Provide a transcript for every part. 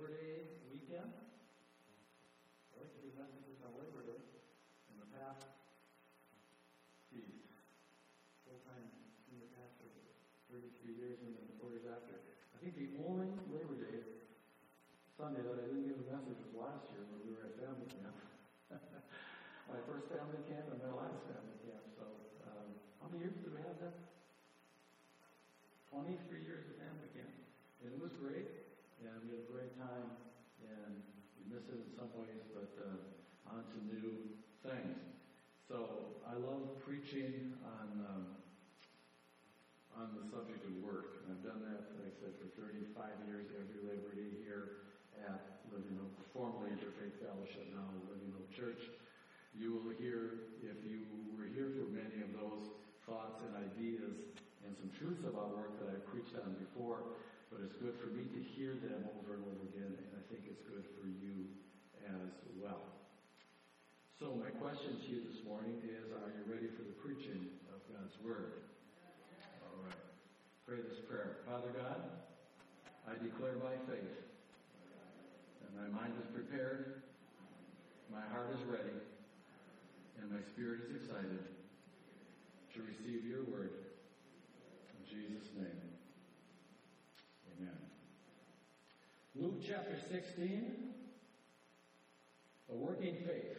Labor Day weekend. I like to do messages on Labor Day. In the past, full-time senior pastor, 33 years and then 4 years after. I think the only Labor Day Sunday that I didn't give a message was last year when we were at family camp. My first family camp and my last family camp. So, how many years did we have that? 23 years of family camp. And it was great, and we had a great time, and we miss it in some ways, but on to new things. So, I love preaching on the subject of work. And I've done that, like I said, for 35 years every Labor Day here at Living Hope, formerly Interfaith Fellowship, now Living Hope Church. You will hear, if you were here for many of those thoughts and ideas and some truths about work that I've preached on before, but it's good for me to hear them over and over again, and I think it's good for you as well. So my question to you this morning is, are you ready for the preaching of God's Word? All right. Pray this prayer. Father God, I declare by faith that my mind is prepared, my heart is ready, and my spirit is excited to receive your word. In Jesus' name, amen. Luke chapter 16, a working faith.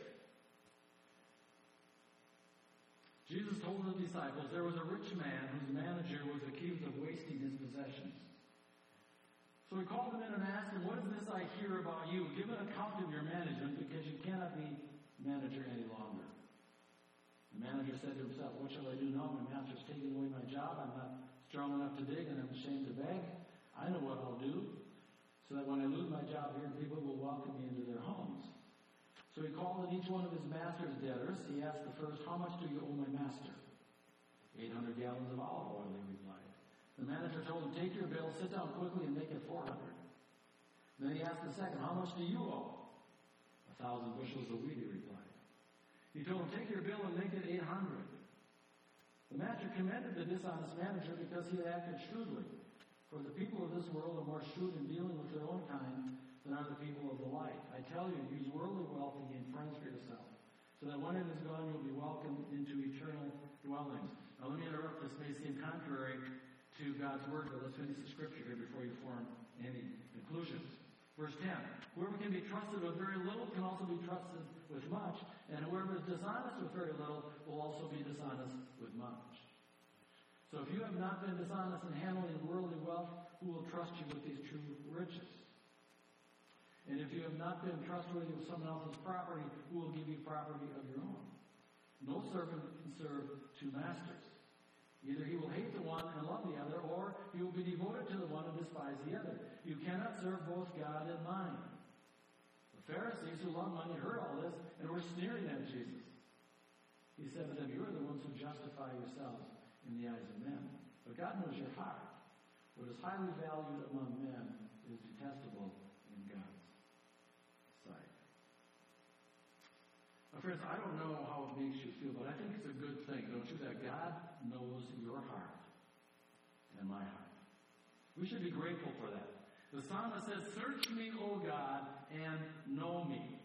Jesus told the disciples there was a rich man whose manager was accused of wasting his possessions. So he called him in and asked him, "What is this I hear about you? Give an account of your management, because you cannot be manager any longer." The manager said to himself, "What shall I do now? My master's taking away my job. I'm not strong enough to dig, and I'm ashamed to beg. I know what I'll do, so that when I lose my job here, people will welcome me into their homes." So he called in each one of his master's debtors. He asked the first, "How much do you owe my master?" 800 gallons of olive oil, he replied. The manager told him, "Take your bill, sit down quickly, and make it 400. Then he asked the second, "How much do you owe?" 1,000 bushels of wheat, he replied. He told him, "Take your bill and make it 800. The master commended the dishonest manager because he had acted shrewdly. For the people of this world are more shrewd in dealing with their own kind than are the people of the light. I tell you, use worldly wealth to gain friends for yourself, so that when it is gone, you'll be welcomed into eternal dwellings." Now let me interrupt. This may seem contrary to God's word, but let's finish the scripture here before you form any conclusions. Verse 10, "Whoever can be trusted with very little can also be trusted with much, and whoever is dishonest with very little will also be dishonest with much." So if you have not been dishonest in handling worldly wealth, who will trust you with these true riches? And if you have not been trustworthy with someone else's property, who will give you property of your own? No servant can serve two masters. Either he will hate the one and love the other, or he will be devoted to the one and despise the other. You cannot serve both God and money. The Pharisees who loved money heard all this and were sneering at Jesus. He said to them, "You are the ones who justify yourselves in the eyes of men. But God knows your heart. What is highly valued among men is detestable in God's sight." Now, friends, I don't know how it makes you feel, but I think it's a good thing, don't you, that God knows your heart and my heart. We should be grateful for that. The psalmist says, "Search me, O God, and know me."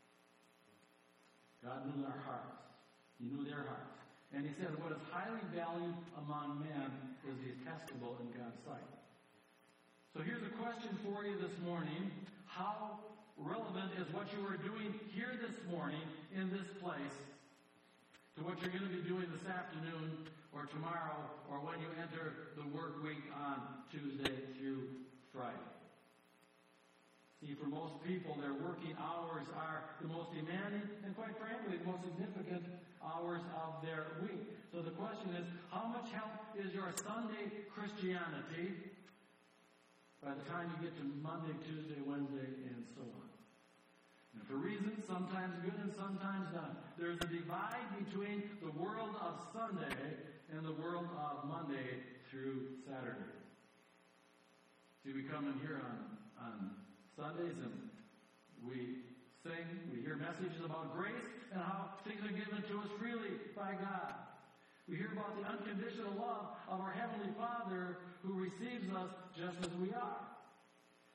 God knew our hearts. He knew their hearts. And he said, what is highly valued among men is detestable in God's sight. So here's a question for you this morning. How relevant is what you are doing here this morning in this place to what you're going to be doing this afternoon or tomorrow or when you enter the work week on Tuesday through Friday? See, for most people, their working hours are the most demanding and, quite frankly, the most significant hours of their week. So the question is, how much help is your Sunday Christianity by the time you get to Monday, Tuesday, Wednesday, and so on? And for reasons sometimes good and sometimes not, there's a divide between the world of Sunday and the world of Monday through Saturday. See, we come in here on Sundays and we sing, we hear messages about grace and how things are given to us freely by God. We hear about the unconditional love of our Heavenly Father who receives us just as we are.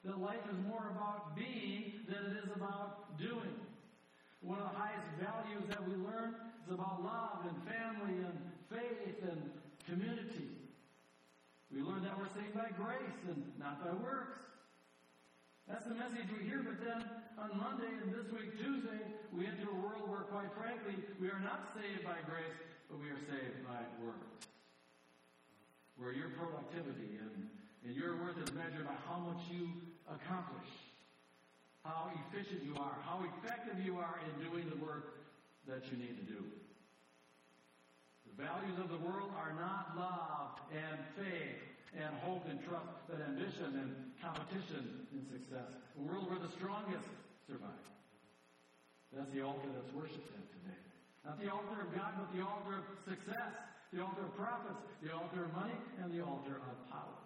that life is more about being than it is about doing. One of the highest values that we learn is about love and family and faith and community. We learn that we're saved by grace and not by works. That's the message we hear, but then on Monday and this week, Tuesday, we enter a world where, quite frankly, we are not saved by grace, but we are saved by works. Where your productivity and your worth is measured by how much you accomplish, how efficient you are, how effective you are in doing the work that you need to do. The values of the world are not love and faith and hope and trust, but ambition and competition and success. A world where the strongest survive. That's the altar that's worshipped at today. Not the altar of God, but the altar of success, the altar of profits, the altar of money, and the altar of power.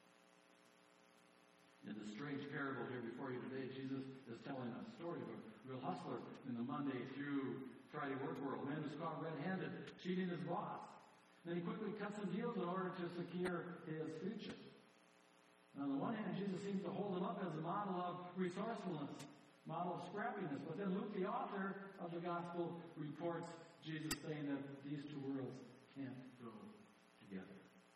In this strange parable here before you today, Jesus is telling a story of a real hustler in the Monday through Friday work world. A man who's caught red-handed, cheating his boss. Then he quickly cuts some deals in order to secure his future. Now, on the one hand, Jesus seems to hold him up as a model of resourcefulness, model of scrappiness. But then Luke, the author of the gospel, reports Jesus saying that these two worlds can't go together.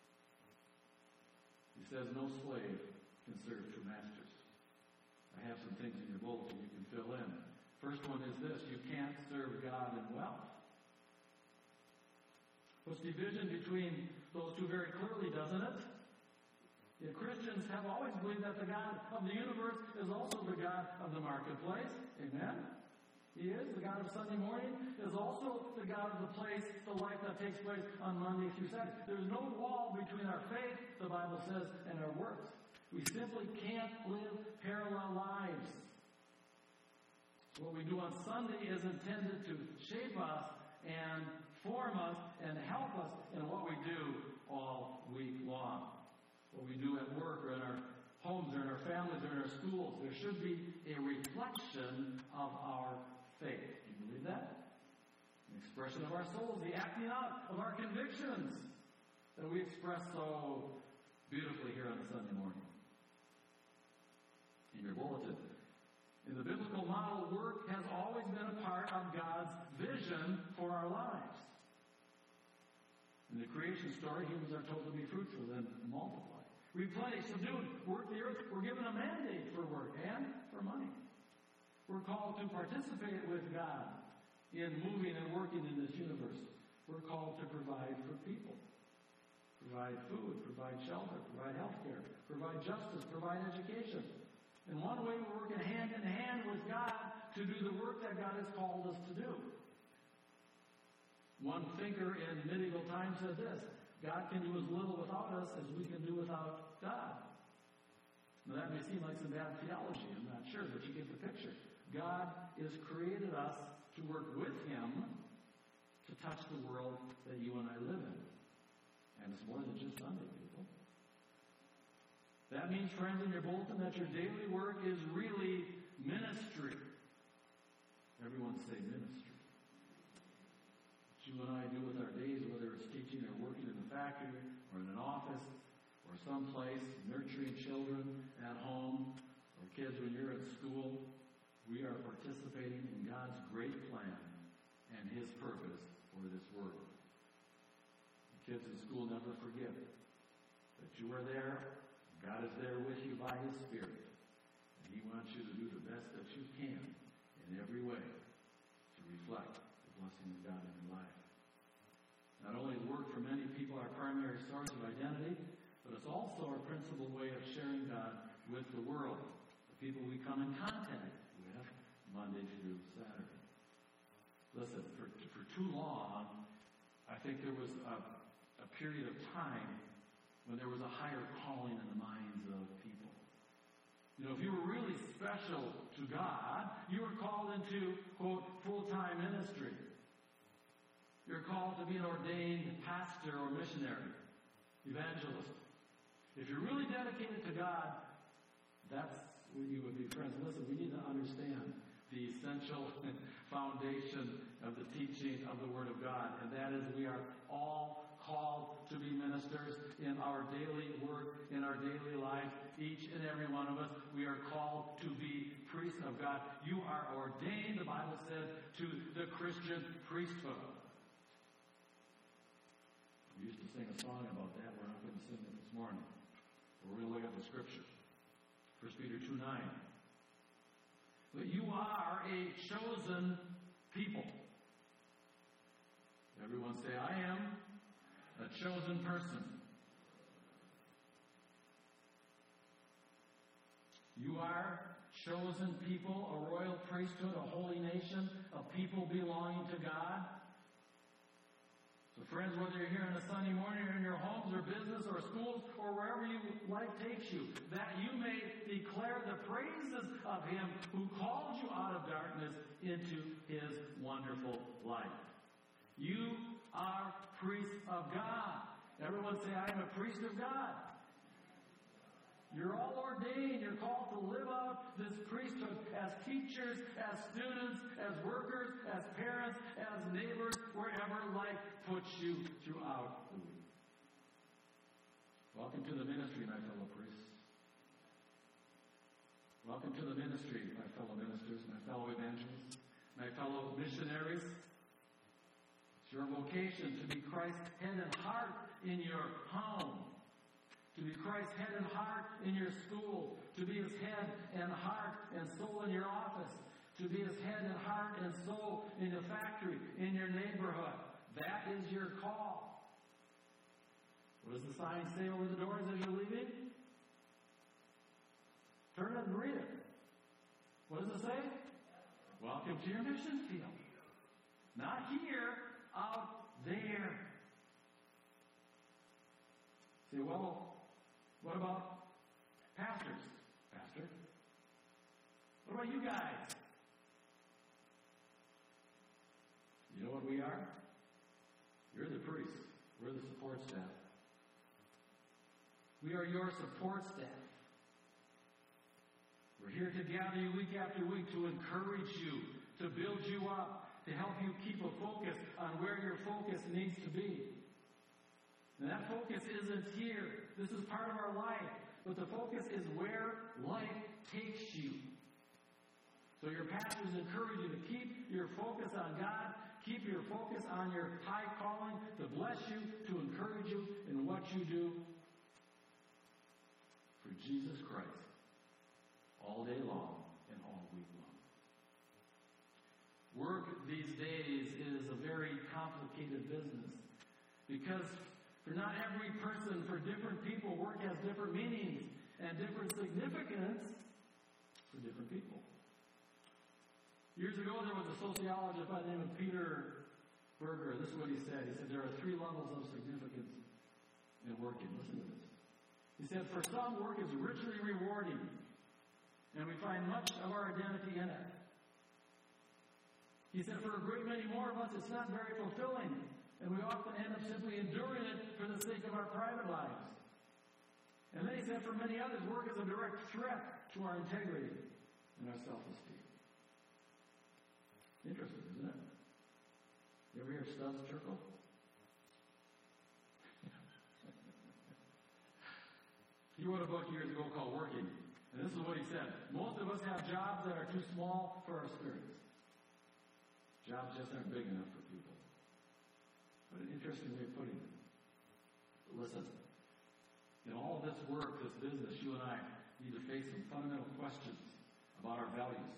He says, no slave can serve two masters. I have some things in your bulletin you can fill in. First one is this: you can't serve God and wealth. Puts division between those two very clearly, doesn't it? Yeah, Christians have always believed that the God of the universe is also the God of the marketplace. Amen? He is. The God of Sunday morning is also the God of the place, the life that takes place on Monday through Saturday. There's no wall between our faith, the Bible says, and our works. We simply can't live parallel lives. So what we do on Sunday is intended to shape us and form us and help us in what we do all week long. What we do at work or in our homes or in our families or in our schools. There should be a reflection of our faith. Do you believe that? An expression of our souls, the acting out of our convictions that we express so beautifully here on a Sunday morning. In your bulletin, in the biblical model, work has always been a part of God's vision for our lives. In the creation story, humans are told to be fruitful and multiply. Replenish, subdue, work the earth. We're given a mandate for work and for money. We're called to participate with God in moving and working in this universe. We're called to provide for people. Provide food, provide shelter, provide health care, provide justice, provide education. In one way, we're working hand in hand with God to do the work that God has called us to do. One thinker in medieval times said this: God can do as little without us as we can do without God. Now that may seem like some bad theology, I'm not sure, but you get the picture. God has created us to work with Him to touch the world that you and I live in. And it's more than just Sunday, people. That means, friends, in your bulletin, that your daily work is really ministry. Everyone say ministry. You and I do with our days, whether it's teaching or working in the factory or in an office or someplace, nurturing children at home or kids when you're at school, we are participating in God's great plan and His purpose for this world. The kids in school never forget that you are there, God is there with you by His Spirit, and He wants you to do the best that you can in every way to reflect the blessing of God in your life. Not only is work for many people our primary source of identity, but it's also our principal way of sharing God with the world, the people we come in contact with Monday through Saturday. Listen, for too long, I think there was a period of time when there was a higher calling in the minds of people. You know, if you were really special to God, you were called into, quote, full-time ministry. You're called to be an ordained pastor or missionary, evangelist. If you're really dedicated to God, that's what you would be. Friends, listen, we need to understand the essential foundation of the teaching of the Word of God, and that is we are all called to be ministers in our daily work, in our daily life. Each and every one of us, we are called to be priests of God. You are ordained, the Bible says, to the Christian priesthood. We used to sing a song about that. We're not going to sing it this morning. We're going to look at the scripture. 1 Peter 2:9. But you are a chosen people. Everyone say, I am a chosen person. You are chosen people, a royal priesthood, a holy nation, a people belonging to God. So friends, whether you're here on a Sunday morning or in your homes or business or schools or wherever life takes you, that you may declare the praises of Him who called you out of darkness into His wonderful light. You are priests of God. Everyone say, I am a priest of God. You're all ordained. You're called to live out this priesthood as teachers, as students, as workers, as parents, as neighbors, wherever life puts you throughout the week. Welcome to the ministry, my fellow priests. Welcome to the ministry, my fellow ministers, my fellow evangelists, my fellow missionaries. It's your vocation to be Christ's head and heart in your home. To be Christ's head and heart in your school. To be His head and heart and soul in your office. To be His head and heart and soul in your factory, in your neighborhood. That is your call. What does the sign say over the doors as you're leaving? Turn it and read it. What does it say? Welcome to your mission field. Not here, out there. Say, well, what about pastors? Pastor? What about you guys? You know what we are? You're the priests. We're the support staff. We are your support staff. We're here to gather you week after week to encourage you, to build you up, to help you keep a focus on where your focus needs to be. And that focus isn't here. This is part of our life. But the focus is where life takes you. So your pastors encourage you to keep your focus on God, keep your focus on your high calling, to bless you, to encourage you in what you do for Jesus Christ all day long and all week long. Work these days is a very complicated business because for not every person, for different people, work has different meanings and different significance for different people. Years ago, there was a sociologist by the name of Peter Berger. This is what he said. He said there are 3 levels of significance in working. Listen to this. He said, for some, work is richly rewarding, and we find much of our identity in it. He said, for a great many more of us, it's not very fulfilling. And we often end up simply enduring it for the sake of our private lives. And then he said, for many others, work is a direct threat to our integrity and our self-esteem. Interesting, isn't it? You ever hear Studs Terkel? He wrote a book years ago called Working. And this is what he said. Most of us have jobs that are too small for our spirits. Jobs just aren't big enough for people. What an interesting way of putting it. Listen, in all this work, this business, you and I need to face some fundamental questions about our values.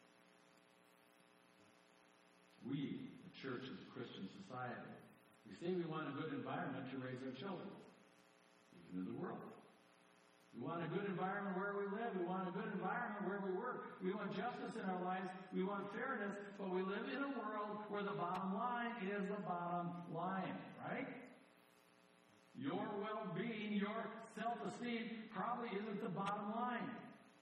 We, the church, is a Christian society. We say we want a good environment to raise our children, even in the world. We want a good environment where we live. We want a good environment where we work. We want justice in our lives. We want fairness. But we live in a world where the bottom line is the bottom line, right? Your well-being, your self-esteem probably isn't the bottom line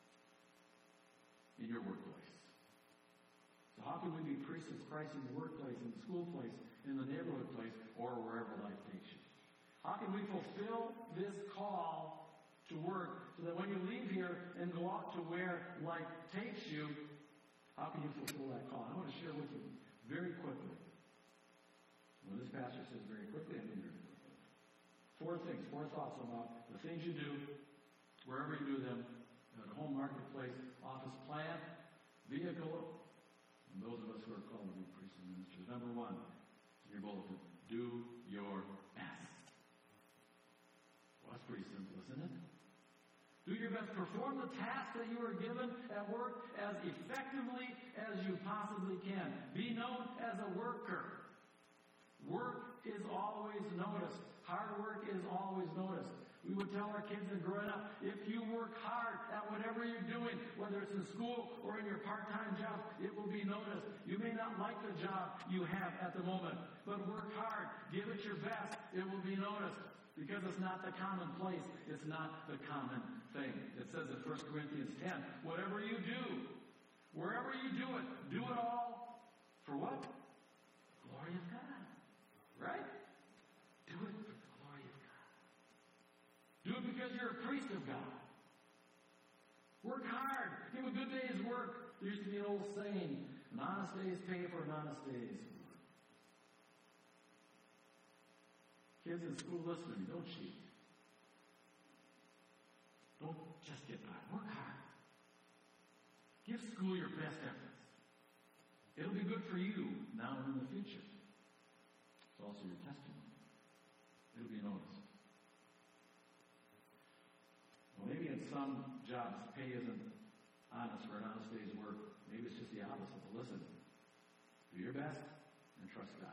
in your workplace. So how can we be priests of Christ in the workplace, in the school place, in the neighborhood place, or wherever life takes you? How can we fulfill this call to work so that when you leave here and go out to where life takes you, how can you fulfill that call? I want to share with you very quickly. When this pastor says very quickly, I mean very quickly. 4 things, 4 thoughts about the things you do, wherever you do them, at a home, marketplace, office, plant, vehicle, and those of us who are called to be priests and ministers. Number 1, in your bulletin, do your best. Well, that's pretty simple, isn't it? Do your best. Perform the task that you are given at work as effectively as you possibly can. Be known as a worker. Work is always noticed. Hard work is always noticed. We would tell our kids that growing up, if you work hard at whatever you're doing, whether it's in school or in your part-time job, it will be noticed. You may not like the job you have at the moment, but work hard. Give it your best. It will be noticed. Because it's not the commonplace. It's not the common thing. It says in 1 Corinthians 10, whatever you do, wherever you do it all for what? Glory of God. Right? Do it for the glory of God. Do it because you're a priest of God. Work hard. Give a good day's work. There used to be an old saying, an honest day's pay for an honest day's work. Kids in school, listen to me. Don't cheat. Don't just get by. Work hard. Give school your best efforts. It'll be good for you now and in the future. It's also your testimony. It'll be noticed. Well, maybe in some jobs, pay isn't honest for an honest day's work. Maybe it's just the opposite. But listen, do your best and trust God.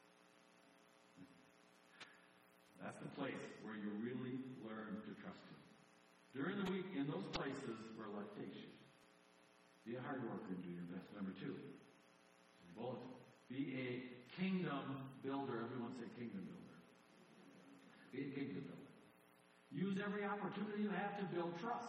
That's the place where you really learn to trust Him. During the week, in those places where life takes you, be a hard worker and do your best. Number 2, bulletin. Be a kingdom builder. Everyone say kingdom builder. Be a kingdom builder. Use every opportunity you have to build trust.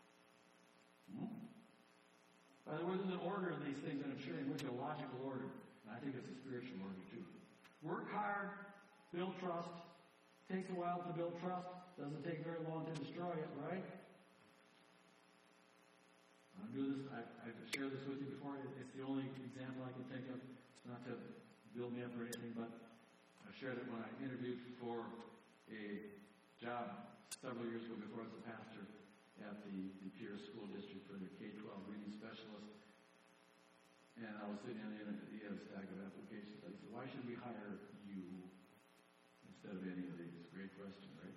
By the way, there's an order in these things, and I'm sharing with you a logical order. And I think it's a spiritual order too. Work hard, build trust. Takes a while to build trust. Doesn't take very long to destroy it, right? I'll do this. I've shared this with you before. It's the only example I can think of. It's not to build me up or anything, but I shared it when I interviewed for a job several years ago before I was a pastor at the Pierce School District for their K-12 reading specialist. And I was sitting on the end of the stack of applications. I said, why should we hire you instead of any of these? Great question, right?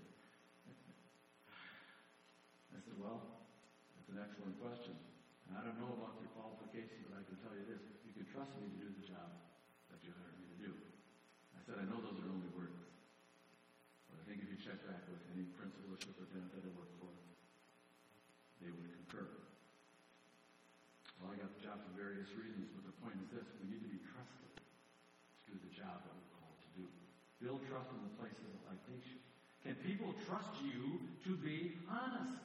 I said, well, that's an excellent question. And I don't know about your qualifications, but I can tell you this. You can trust me to do the job that you hired me to do. I said, I know those are only words. But I think if you check back with any principal or superintendent that I work for, they would concur. Well, I got the job for various reasons, but the point is this. We need to be trusted to do the job that we're called to do. Build trust in the places that life takes you. Can people trust you to be honest?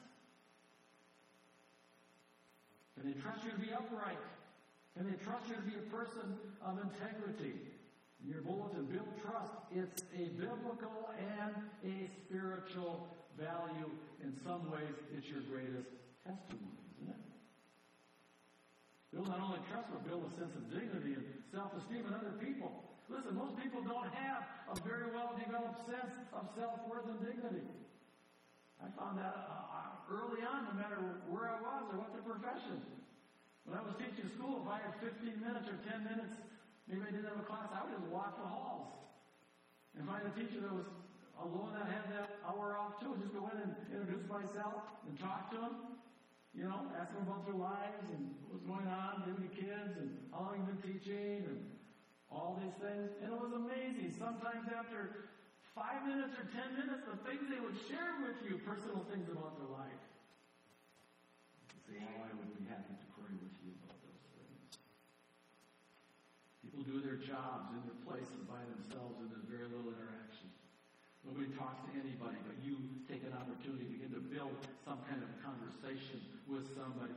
Can they trust you to be upright? Can they trust you to be a person of integrity? In your bulletin, build trust. It's a biblical and a spiritual value. In some ways, it's your greatest testimony, isn't it? Build not only trust, but build a sense of dignity and self-esteem in other people. Listen, most people don't have a very well-developed sense of self-worth and dignity. I found that early on, no matter where I was or what the profession. When I was teaching school, if I had 15 minutes or 10 minutes, maybe I didn't have a class, I would just walk the halls. And find a teacher that was alone that had that hour off too, just go in and introduce myself and talk to them. You know, ask them about their lives and what's going on, maybe the kids, and how long you've been teaching, and all these things. And it was amazing. Sometimes after 5 minutes or 10 minutes, the things they would share with you, personal things about their life. You say, oh, I would be happy to pray with you about those things. People do their jobs in their place and by themselves, and there's very little interaction. Nobody talks to anybody, but you take an opportunity to begin to build some kind of conversation with somebody.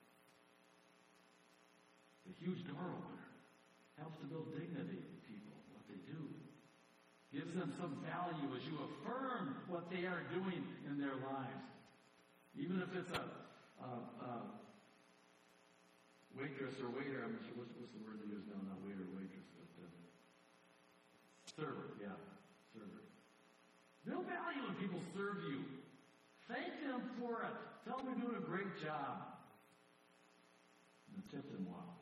The huge door opener helps to build dignity in people, what they do. Gives them some value as you affirm what they are doing in their lives. Even if it's a waitress or waiter, I'm not sure what's the word they use now, not waiter or waitress, but server, yeah, server. They'll value when people serve you. Thank them for it. Tell them you're doing a great job. And tip them well.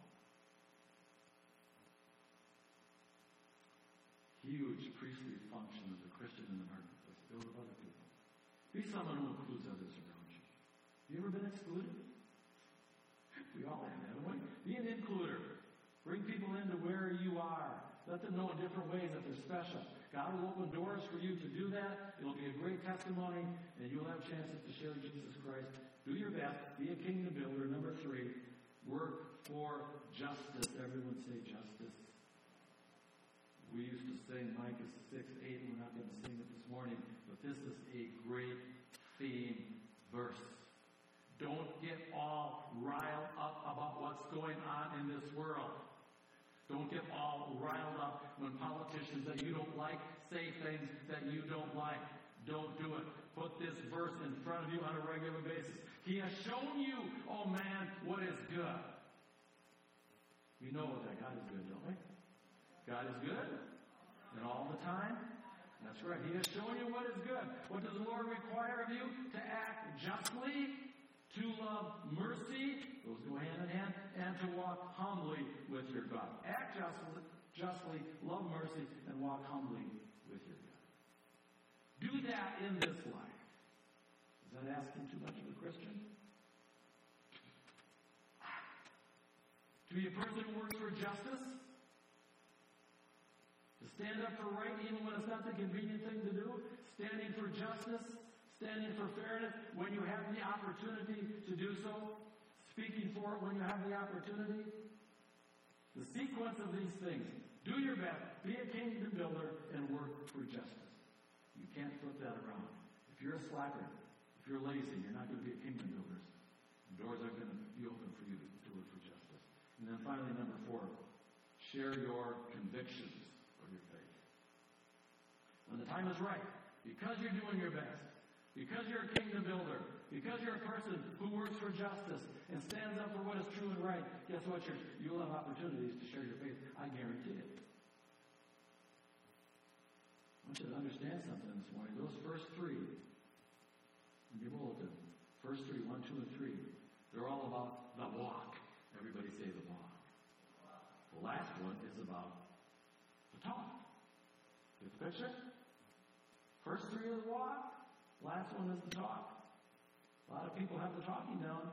Huge priestly function of the Christian in the marketplace. Build up other people. Be someone who includes others around you. You ever been excluded? We all have, haven't we? Be an includer. Bring people into where you are. Let them know in different ways that they're special. God will open doors for you to do that. It'll be a great testimony, and you'll have chances to share Jesus Christ. Do your best. Be a kingdom builder. Number 3, work for justice. Everyone say justice. We used to sing Micah 6:8. We're not going to sing it this morning, but this is a great theme verse. Don't get all riled up about what's going on in this world. Don't get all riled up when politicians that you don't like say things that you don't like. Don't do it. Put this verse in front of you on a regular basis. He has shown you, oh man, what is good. We know that God is good, don't we? God is good. And all the time. That's right. He has shown you what is good. What does the Lord require of you? To act justly, to love mercy, those go hand in hand, and to walk humbly with your God. Act justly, love mercy, and walk humbly with your God. Do that in this life. Is that asking too much of a Christian? To be a person who works for justice? To stand up for right even when it's not the convenient thing to do? Standing for justice? Standing for fairness when you have the opportunity to do so? Speaking for it when you have the opportunity? The sequence of these things. Do your best. Be a kingdom builder and work for justice. You can't flip that around. If you're a slacker, if you're lazy, you're not going to be a kingdom builder. The doors are going to be open for you to work for justice. And then finally, number 4, share your convictions of your faith. When the time is right, because you're doing your best, because you're a kingdom builder, because you're a person who works for justice and stands up for what is true and right, guess what, church? You'll have opportunities to share your faith. I guarantee it. I want you to understand something this morning. Those first 3 in your bulletin, first 3, 1, 2, and 3, they're all about the walk. Everybody say the walk. The last one is about the talk. Get the picture? First 3 is the walk. Last one is the talk. A lot of people have the talking down.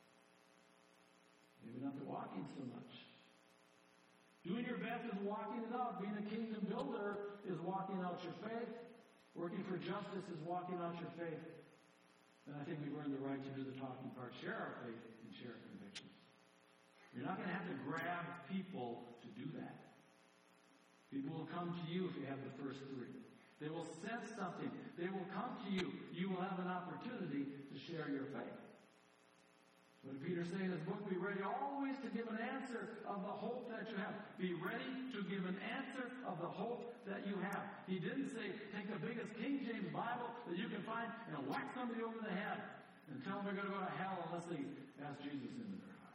Maybe not the walking so much. Doing your best is walking it out. Being a kingdom builder is walking out your faith. Working for justice is walking out your faith. And I think we've earned the right to do the talking part. Share our faith and share our convictions. You're not going to have to grab people to do that. People will come to you if you have the first 3. They will sense something. They will come to you. You will have an opportunity to share your faith. What did Peter say in his book? Be ready always to give an answer of the hope that you have. Be ready to give an answer of the hope that you have. He didn't say, take the biggest King James Bible that you can find and whack somebody over the head and tell them they're going to go to hell unless they ask Jesus into their heart.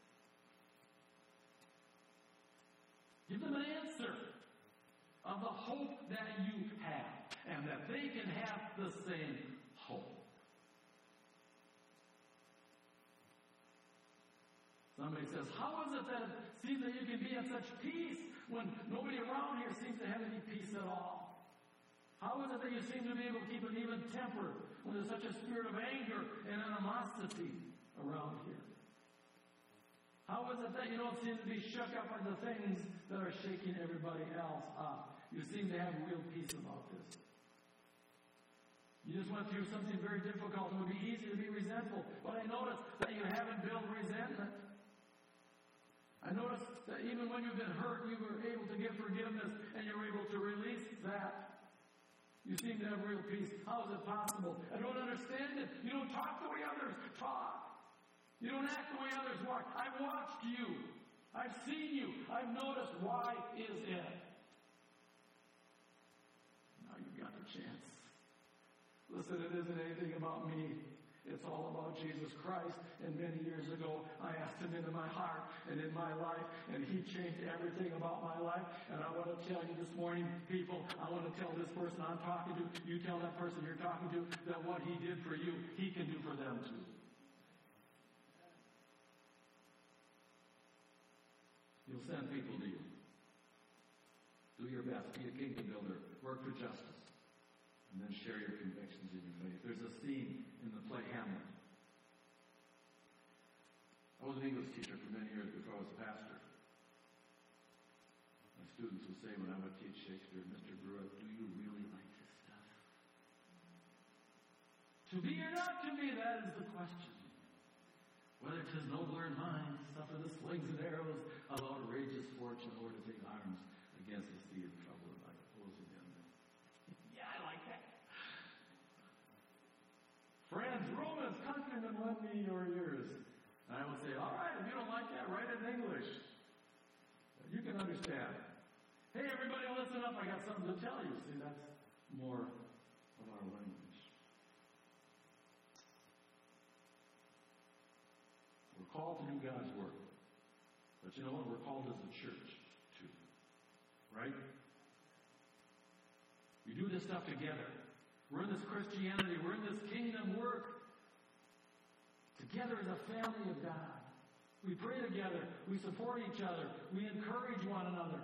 Give them an answer of the hope that you have, and that they can have the same hope. Somebody says, how is it that it seems that you can be in such peace when nobody around here seems to have any peace at all? How is it that you seem to be able to keep an even temper when there's such a spirit of anger and animosity around here? How is it that you don't seem to be shook up by the things that are shaking everybody else up? You seem to have real peace about this. You just went through something very difficult. It would be easy to be resentful. But I noticed that you haven't built resentment. I noticed that even when you've been hurt, you were able to give forgiveness and you were able to release that. You seem to have real peace. How is it possible? I don't understand it. You don't talk the way others talk. You don't act the way others walk. I've watched you. I've seen you. I've noticed. Why is it? Now you've got the chance. Listen, it isn't anything about me. It's all about Jesus Christ. And many years ago, I asked him into my heart and in my life, and he changed everything about my life. And I want to tell you this morning, people, I want to tell this person I'm talking to, you tell that person you're talking to, that what he did for you, he can do for them too. You'll send people to you. Do your best. Be a kingdom builder. Work for justice. And then share your convictions in your faith. There's a scene in the play Hamlet. I was an English teacher for many years before I was a pastor. My students would say when I would teach Shakespeare, Mr. Brewer, do you really like this stuff? To be or not to be, that is the question. Whether 'tis nobler in mind, suffer the slings and arrows of outrageous fortune, or to take arms against the sea of trouble and like opposing them. Yeah, I like that. Friends, Romans, countrymen, lend me your ears. And I would say, all right, if you don't like that, write it in English. You can understand. Hey, everybody, listen up. I got something to tell you. See, that's more of our language. We're called to do God's work. But you know what? We're called as a church, too. Right? We do this stuff together. We're in this Christianity. We're in this kingdom work. Together as a family of God. We pray together. We support each other. We encourage one another.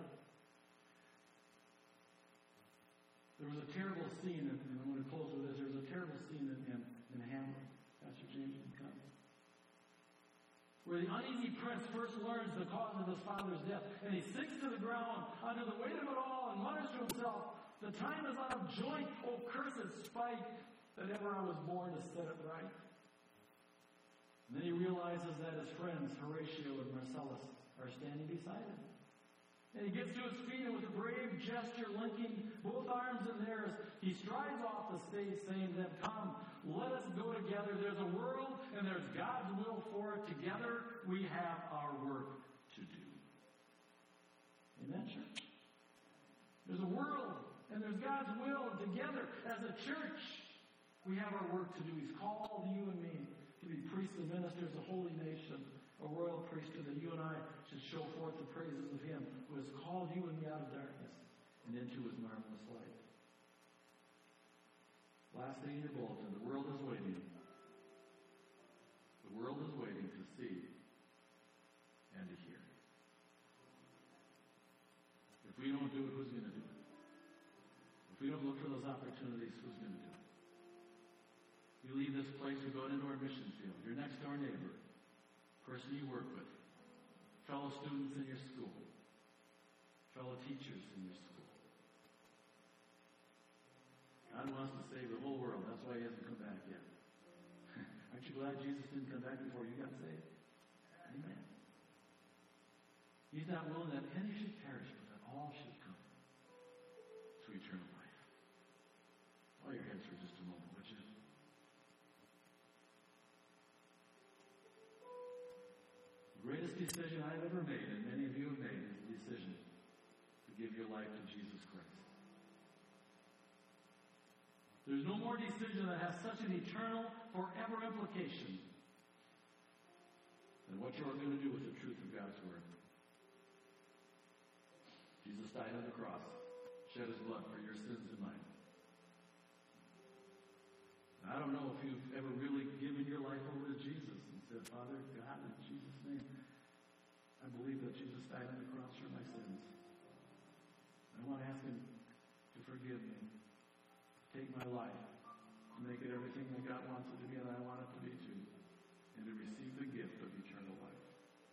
There was a terrible scene, and I'm going to close with this. There was a terrible scene in Hamlet. Pastor James can come. Where the uneasy prince first learns the cause of his father's death, and he sinks to the ground under the weight of it all and mutters to himself, the time is out of joint, O cursed spite, that ever I was born to set it right. And then he realizes that his friends, Horatio and Marcellus, are standing beside him. And he gets to his feet, and with a brave gesture, linking both arms in theirs, he strides off the stage saying to them, come, let us go together. There's a world, and there's God's will for it. Together, we have our work to do. Amen, church? There's a world, and there's God's will, and together, as a church, we have our work to do. He's called you and me to be priests and ministers, a holy nation, a royal priesthood, that you and I should show forth the praises of him who has called you and me out of darkness and into his marvelous light. Last thing in your bulletin, the world is waiting. The world is waiting to see and to hear. If we don't do it, who's going to do it? If we don't look for those opportunities, who's going to do it? You leave this place, we go into our mission field. Your next door neighbor, person you work with, fellow students in your school, fellow teachers in your school. God wants to save the whole world. That's why he hasn't come back yet. Aren't you glad Jesus didn't come back before you got saved? Amen. He's not willing that any should perish, but that all should come to eternal life. Bow your heads for just a moment, would you? The greatest decision I've ever made, and many of you have made, is the decision to give your life to Jesus Christ. There's no more decision that has such an eternal, forever implication than what you're going to do with the truth of God's Word. Jesus died on the cross, shed his blood for your sins and mine. I don't know if you've ever really given your life over to Jesus and said, Father God, in Jesus' name, I believe that Jesus died on the cross for my sins. I want to ask him to forgive me, take my life, to make it everything that God wants it to be and I want it to be too, and to receive the gift of eternal life.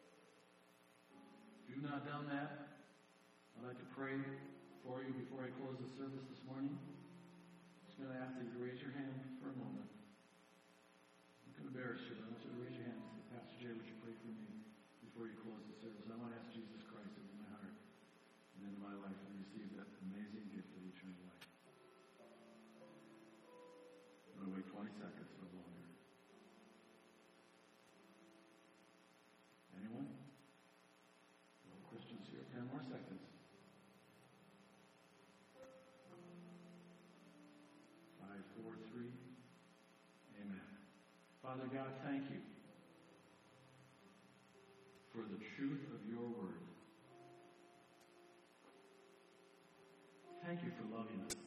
If you've not done that, I'd like to pray for you before I close the service this morning. I'm just going to ask you to raise your hand for a moment. I'm going to embarrass you, but I want you to raise your hand. Pastor Jay, would you pray for me before you close the service? I want to ask Jesus Christ into my heart and into my life and receive that amazing gift of eternal life. I'm going to wait 20 seconds or longer. Anyone? No Christians here. 10 more seconds. 5, 4, 3. Amen. Father God, thank you for the truth of your word. Thank you for loving us.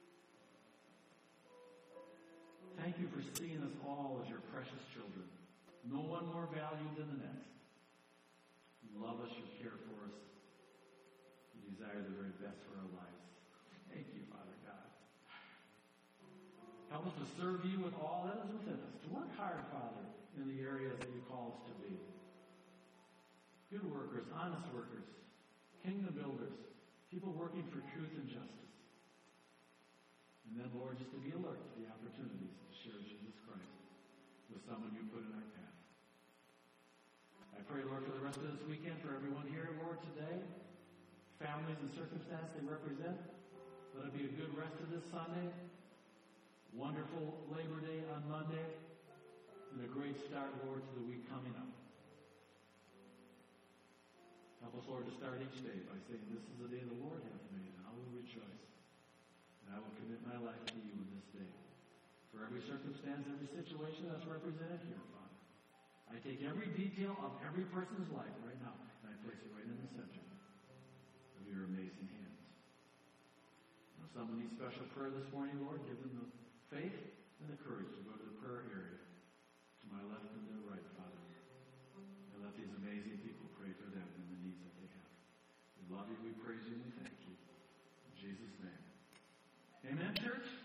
Thank you for seeing us all as your precious children. No one more valued than the next. You love us, you care for us. You desire the very best for our lives. Thank you, Father God. Help us to serve you with all that is within us. To work hard, Father, in the areas that you call us to be. Good workers, honest workers, kingdom builders, people working for truth and justice. And then, Lord, just to be alert to the opportunities to share Jesus Christ with someone you put in our path. I pray, Lord, for the rest of this weekend, for everyone here, Lord, today, families and circumstances they represent. Let it be a good rest of this Sunday, wonderful Labor Day on Monday, and a great start, Lord, to the week coming up. Help us, Lord, to start each day by saying, this is the day the Lord hath made, and I will rejoice. And I will commit my life to you in this day. For every circumstance, every situation that's represented here, Father. I take every detail of every person's life right now, and I place it right in the center of your amazing hands. Now, if someone needs special prayer this morning, Lord, give them the faith and the courage to go to the prayer area, to my left and their right, Father. And let these amazing people pray for them and the needs that they have. We love you, we praise you, and we thank you. In Jesus' name. Amen, church?